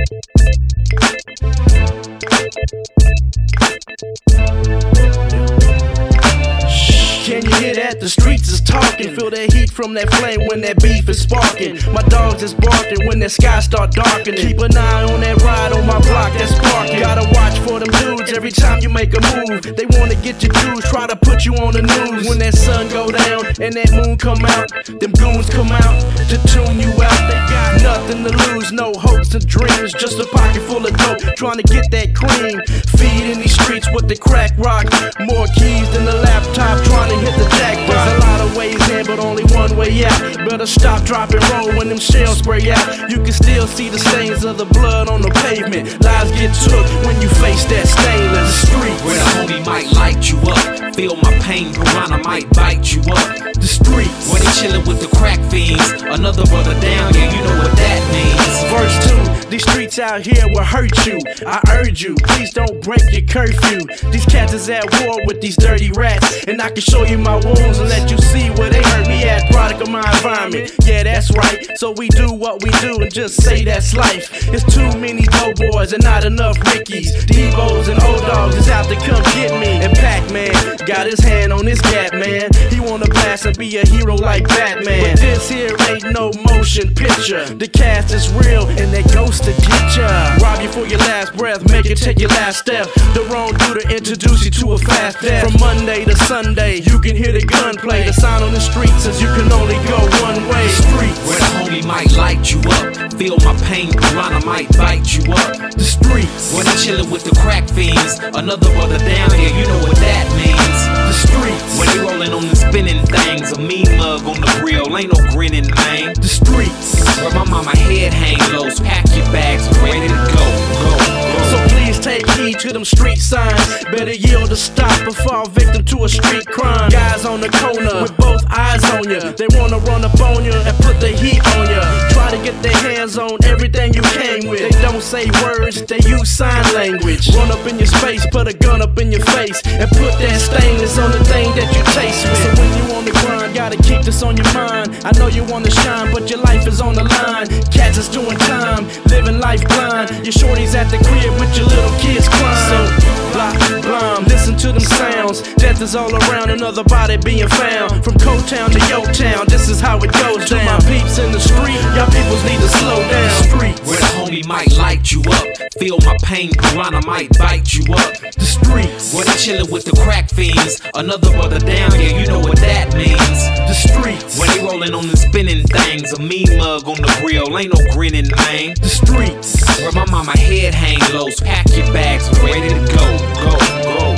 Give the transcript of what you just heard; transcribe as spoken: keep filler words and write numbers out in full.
Can you hear that? The streets is talking. Feel that heat from that flame when that beef is sparking. My dogs is barking when that sky start darkening. Keep an eye on that ride on my block that's sparking. Gotta watch for them dudes every time you make a move. They wanna get your dues, try to put you on the news. When that sun go down and that moon come out, them goons come out to tune you out. They got nothing to lose, no hopes and dreams, just a pocket full of dope, trying to get that cream. Feed in these streets with the crack rock, more keys than the laptop, trying to hit the jackpot. There's a lot of ways in, but only one way out. Better stop, drop, and roll when them shells spray out. You can still see the stains of the blood on the pavement. Lives get took when you face that stainless street. Where the homie might light you up, feel my pain, piranha might bite you up. The streets, where they chillin' with the crack fiends, another brother down, yeah, you know what that means. Verse two, these streets out here will hurt you. I urge you, please don't break your curfew. These cats is at war with these dirty rats, and I can show you my wounds and let you see where they hurt me at. Product of my environment, yeah, that's right. So we do what we do and just say that's life. It's too many doughboys and not enough Rickies. Devos and old dogs is out to come get me. And Pac-Man got his hand on his gap, man. He wanna blast and be a hero like Batman. But this here ain't no motion picture. The cast is real and they ghost to get ya. Rob you for your last breath, make it take your last step. The wrong dude to introduce you to a fast death. From Monday to Sunday, you can hear the gunplay. The sign on the street says you can only go one way. Streets, where the homie might light you up, feel my pain, piranha might bite you up. The streets, where they chillin' with the crack fiends, another brother down here, you know what that means. The streets, where they rollin' on the spinning things, a mean mug on the grill, ain't no grinning, man. The streets, where my mama head hang low, pack your bags, ready to go, go, go. So please take heed to them street signs. Better yield to stop or fall victim to a street crime. Guys on the corner with both eyes on you, they wanna run up on you and put the heat on you. Try to get their hands on everything you came with. They don't say words, they use sign language. Run up in your space, put a gun up in your face, and put that stainless on the thing that you taste with. So when you on the grind, gotta keep this on your mind. I know you wanna shine, but your life is on the line. Cats is doing time, living life blind. Your shorty's at the crib with your little kids crying. So blah, blah, listen to them sounds. Death is all around, another body being found. From Cold-Town to Yo Town, this is how it goes down. To my peeps in the street, y'all peoples need to slow down. Streets, where the homie might light you up, feel my pain, piranha might bite you up. The streets, where they chillin' with the crack fiends, another brother down here, you know what that means. The streets, where they rollin' on the spinning things, a mean mug on the grill, ain't no grinning, man. The streets, where my mama head hang low, pack your bags, ready to go, go, go.